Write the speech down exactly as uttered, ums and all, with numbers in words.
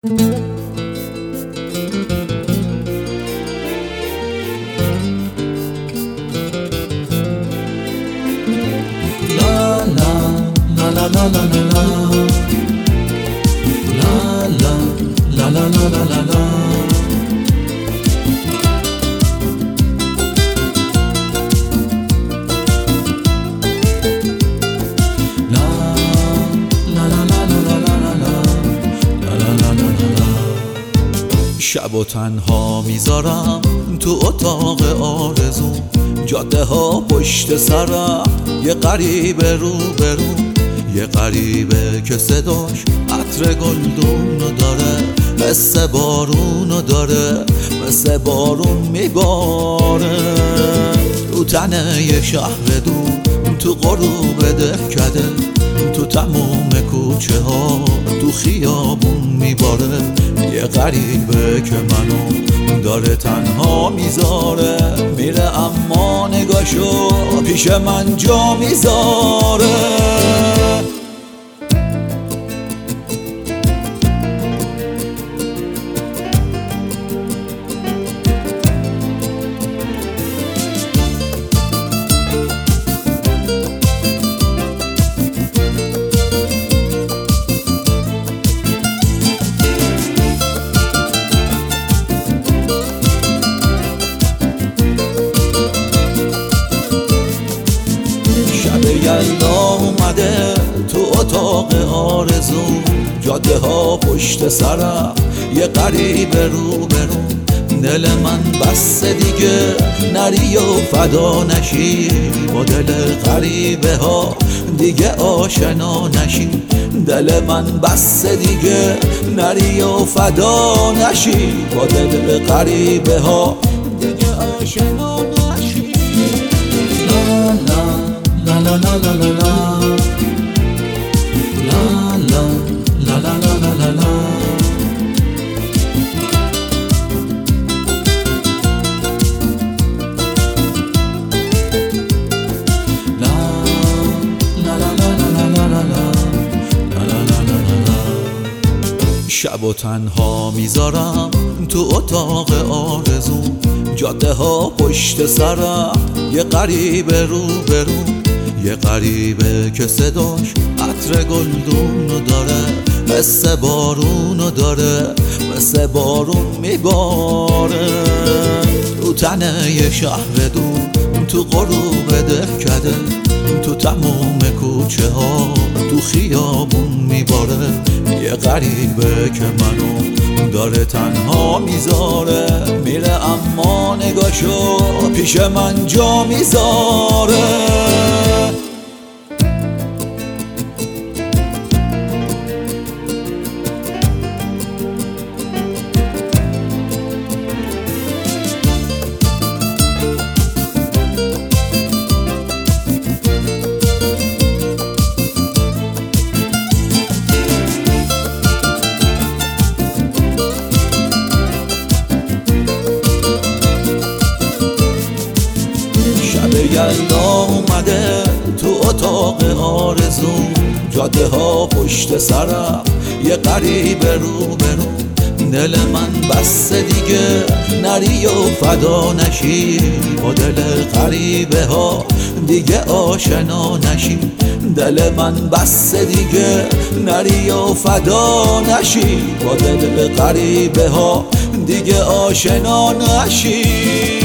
la la la la la la la la la la la la. شب و تنها میذارم تو اتاق آرزو، جاده ها پشت سرم، یه غریبه رو برو، یه غریبه که صداش عطر گلدونو داره، مثل بارونو داره، مثل بارون میباره رو تنه یه شهر دور، تو غروب دهکده، تو تموم کوچه ها، تو خیابون میباره، یه غریبه که منو داره تنها میذاره، میره اما نگاشو پیش من جا میذاره. یلدا اومده تو اتاق آرزو، جاده ها پشت سرم، یه غریبه رو برو، دل من بس دیگه نری و فدا نشی، با دل غریبه ها دیگه آشنا نشی، دل من بس دیگه نری و فدا نشی، با دل غریبه ها دیگه آشنا نشی. لا لا La la la la la la La la la la la la la la شب و تنها میذارم تو اتاق آرزو، جاده ها پشت سرم، یه غریبه رو برو، یه غریبه که صداش عطر گلدونو داره، مثل بارونو داره، مثل بارون میباره رو تنه یه شهر دور، تو غروب دهکده، تو تموم کوچه ها، تو خیابون میباره، یه غریبه که منو داره تنها میذاره، میره اما نگاشو پیش من جا میذاره. یلدا اومده تو اتاق آرزو، جاده ها پشت سرم، یه غریبه رو برو، دل من بس دیگه نری و فدا نشی، با دل غریبه ها دیگه آشنا نشی، دل من بس دیگه نری و فدا نشی، با دل غریبه ها دیگه آشنا نشی.